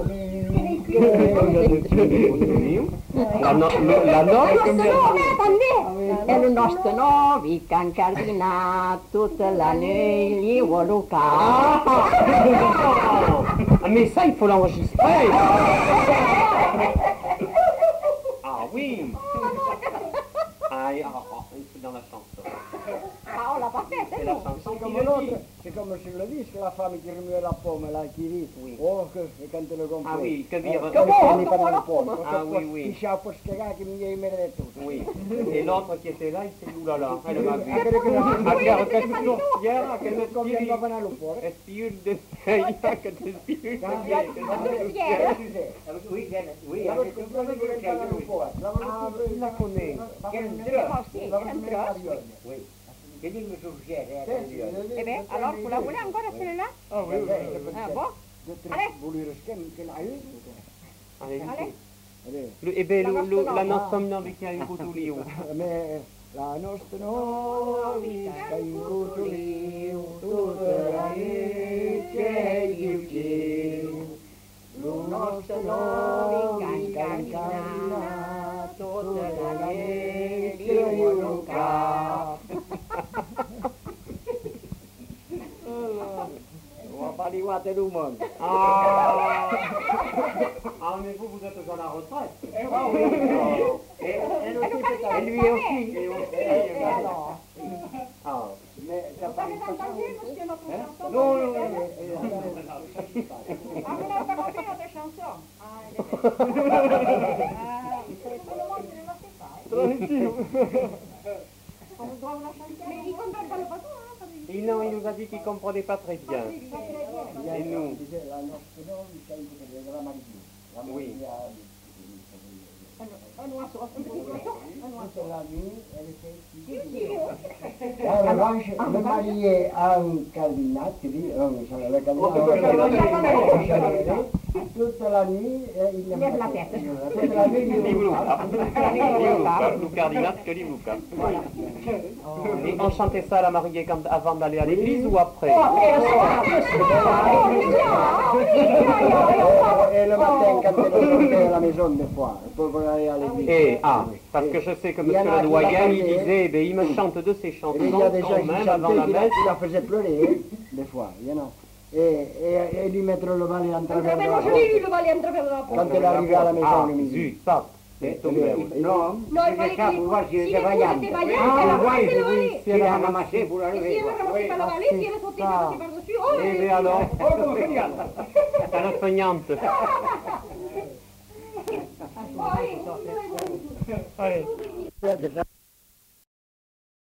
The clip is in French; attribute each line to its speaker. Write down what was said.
Speaker 1: La notte
Speaker 2: E il nostro novi cancardina tutta la nuit gli voluca.
Speaker 1: Mais ça, il faut l'enregistrer. Ah oui. Ah, c'est dans la chanson.
Speaker 2: Ah, on l'a pas fait,
Speaker 1: C'est
Speaker 2: c'est
Speaker 1: la
Speaker 2: bon.
Speaker 1: chanson
Speaker 3: C'est
Speaker 1: qui
Speaker 3: comme
Speaker 1: le
Speaker 3: l'autre,
Speaker 1: dit.
Speaker 3: c'est comme sur le disque, la femme qui remuait la pomme, là, qui dit,
Speaker 1: Oui.
Speaker 3: oh, que, et quand elle le comprend.
Speaker 1: Ah oui, que dire.
Speaker 3: On n'est pas dans
Speaker 2: la
Speaker 3: le pomme.
Speaker 2: pomme.
Speaker 1: Ah oui, oui.
Speaker 3: Qui s'est apposé qui me dit, il me dit tout.
Speaker 1: Oui. Et l'autre qui était là, il s'est dit, oulala, elle m'a vu.
Speaker 3: Ah, quelle que non.
Speaker 1: A chiaro che tu sorciera, che non
Speaker 3: Come
Speaker 1: tiri
Speaker 3: andava nel lupo,
Speaker 1: è più di sei, che ti più di
Speaker 3: Oui,
Speaker 4: oui,
Speaker 3: la
Speaker 4: avec
Speaker 3: voce
Speaker 4: le
Speaker 3: che
Speaker 4: premier
Speaker 3: proprio
Speaker 4: che
Speaker 3: nel lupo, la voce
Speaker 1: Ah,
Speaker 3: che
Speaker 1: la connais.
Speaker 3: la voce
Speaker 4: Oui. Che dico che succede?
Speaker 2: Eh bien, alors, vous la voulez encore, celle-là?
Speaker 1: Ah oui, oui.
Speaker 2: Ah bon?
Speaker 3: Allez. Voulere schemi che l'hai?
Speaker 1: Allez,
Speaker 2: Allez.
Speaker 3: Allez.
Speaker 1: E beh, la
Speaker 2: La
Speaker 1: nostra novità in Cutulio.
Speaker 3: Me la nostra novità in Cutulio, tutta la notte gli nostra novità in Carina, tutta la notte on va pas arriver tout le monde.
Speaker 1: Ah, mais vous êtes dans la retraite.
Speaker 3: Et lui aussi.
Speaker 1: Ah,
Speaker 3: Mais ça
Speaker 2: Vous
Speaker 3: parle
Speaker 2: avez
Speaker 3: pas ça.
Speaker 2: entendu, monsieur, notre chanson?
Speaker 3: Non, non, non.
Speaker 2: Ah, vous n'avez pas compris notre chanson? Ah, elle est belle. Ah, tout le monde ne la sait pas.
Speaker 1: tranquille.
Speaker 2: On doit vous la chanter. Mais ils ne comprennent pas le bateau, hein?
Speaker 1: Et non, il nous a dit qu'il ne comprenait pas très bien. Et nous?
Speaker 3: Disait la nostra novità in Cutulio, la Maria. La
Speaker 1: Oui.
Speaker 3: Maria.
Speaker 2: Un oiseau, un petit oiseau, un oiseau.
Speaker 3: Toute la nuit, elle était
Speaker 2: Io, io.
Speaker 3: En revanche, le marié a un cardinal, qui dit, le cardinal, toute la nuit, il
Speaker 2: Lève la tête.
Speaker 3: Toute la nuit, il
Speaker 1: Di Luca, Luca di Nat che di Luca. Et on chantait ça à la mariée avant d'aller à l'église ou après?
Speaker 3: Et le matin, quand elle sortait à la maison, des fois, pour aller à l'église.
Speaker 1: Et, parce que je sais que monsieur le doyen, il disait, eh bien, il me chante de ses chansons
Speaker 3: Il y a des gens
Speaker 1: quand
Speaker 3: qui
Speaker 1: même avant la
Speaker 3: chantaient,
Speaker 1: messe.
Speaker 3: il la faisait pleurer, hein, des fois, you know. Et lui mettre le balai en travers de la
Speaker 2: Moi, je
Speaker 3: porte.
Speaker 2: l'ai eu, le balai en travers de la porte.
Speaker 3: Quand elle arrivait à la maison
Speaker 1: Ah,
Speaker 3: le midi.
Speaker 1: zut, ça, c'est tombé.
Speaker 4: Non,
Speaker 2: Non, il fallait
Speaker 4: ça
Speaker 2: qu'il...
Speaker 4: pour voir si
Speaker 2: Si
Speaker 4: j'étais
Speaker 2: les poules
Speaker 4: vaillante.
Speaker 2: étaient vaillantes,
Speaker 1: Ah,
Speaker 2: elle a
Speaker 1: oui,
Speaker 2: ramassé le
Speaker 1: oui,
Speaker 2: balai.
Speaker 1: si
Speaker 4: Il
Speaker 1: elle
Speaker 4: a
Speaker 1: a
Speaker 4: ramassé pour la
Speaker 2: Et si
Speaker 4: lever.
Speaker 2: elle ne ramassait pas le balai, si elle sautait par-dessus, oh,
Speaker 1: Eh bien alors, c'est la feignante.
Speaker 2: oh, allez,
Speaker 1: Allez.
Speaker 3: C'est ça.